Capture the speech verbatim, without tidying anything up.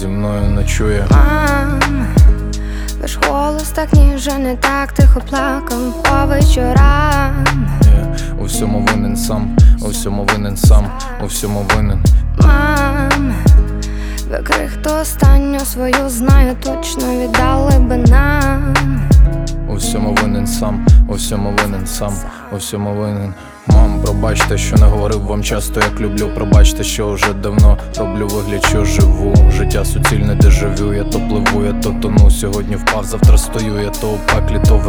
зі мною ночує. Мам, ваш голос так ніжен, не так тихо плакав по вечорам. yeah. У всьому винен сам, у всьому винен сам, у всьому винен. Мам, ви крихту останню свою, знаю, точно віддали би нам. У всьому винен сам, у всьому винен сам, у всьому винен. Мам, пробачте, що не говорив вам часто, як люблю. Пробачте, що вже давно роблю вигляд, що живу. Життя суцільне дежавю, я то пливу, я то тону. Сьогодні впав, завтра стою, я то у пеклі, то в